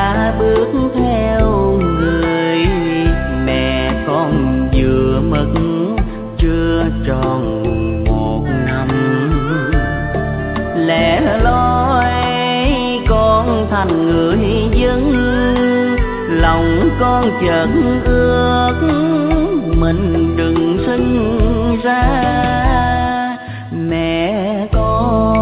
đã bước theo người. Mẹ con vừa mất chưa tròn một năm, lẻ loi con thành người dân. Lòng con chợt ước mình đừng sinh ra. Mẹ con